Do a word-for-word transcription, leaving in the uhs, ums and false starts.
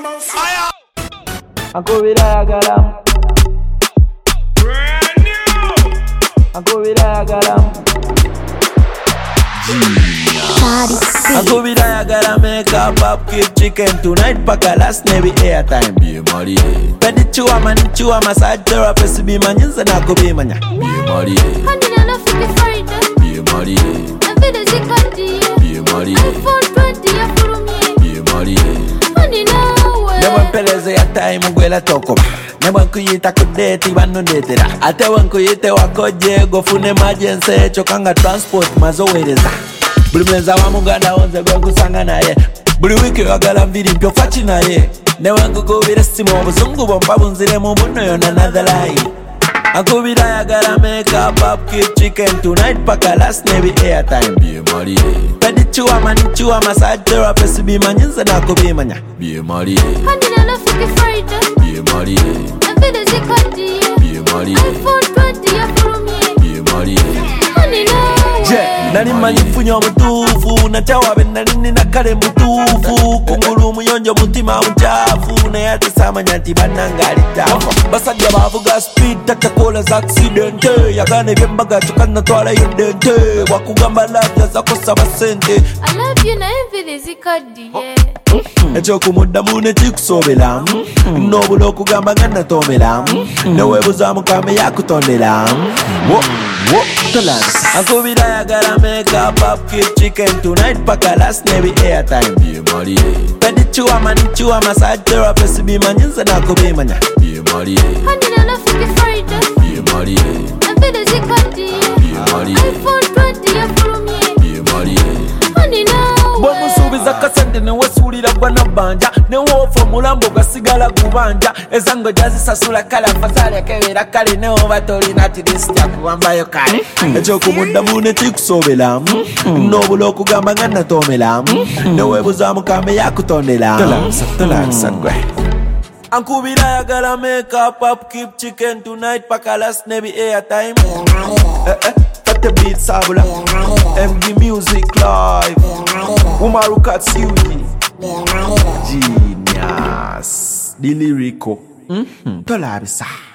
Fire! Uncle Vidayagaram. Brand new! Uncle Vidayagaram. Uncle Vidayagaram make up up keep chicken tonight. Paka last never airtime. Be money, Pedi chua man chua massage therapist be manyanza na ko be manya. be money, Handina na fiki Friday. be money, Na vile zikati. be money, iPhone twenty ya furumye. be money, Handina we. Ne wan peleze ya time gwela toko. Ne wan kuyita kudeti banu netera. Ate wan kuyite wakoje go fune emergency chokanga transport mazowereza. Buli mlenza wa muganda onze gwe kusanga naye. Buli wiki wagala mviri mpyo fachi naye. Ne wan kukubira simu obuzungu bomba bunzire mu buno yona another line. Uncle Vidayagaram make up up keep chicken tonight. Paka last never airtime. be money, Pedi chua man chua massage therapist be manyanza na ko be manya. be money, Handina na fiki Friday. be money, Na vile zikati. be money, iPhone twenty ya furumye. be money, Handina we. Je, nani manyifunyo mutufu nachawa benna nini nakale mutufu kungulu muyonjo mutima muchafu naye atasamanya nti bannangali tafu basajja bavuga speed tatakola za accidente yagana ebyembaga tukanatwala yedente wakugamba labda zakosa basente I love you na vile zikati yeah. ekyokumuddamu nekikusobera nobula okugamba nga natomera neweebuza mukame yakutondera Uncle Vidayagaram make up up keep chicken tonight. Paka last never airtime. be money, Pedi chua man chua massage therapist be manyanza na ko be manya. be money, Handina na fiki Friday. be money, Na vile zikati. be money, iPhone twenty ya furumye. be money, Handina Bwe we. musuubiza kasente ne wesuulira gwa nabbanja ne woofa omulambo gasigala gubanja ezango gyazisasula kale afazaali akebeera kale ne oba tolina tirisitya kuwambayo kale ekyokumuddamu ne kikusobera n'obula okugamba nga natomera ne weebuza mukame yakutondera tolabisa gwe Uncle Vidayagaram make up up keep chicken tonight. Paka last never airtime. Eh eh, got the beat sabula. M D Music Live. Umaru Katsuki. Genius. The lyrical. Mm-hmm. Tolabisa.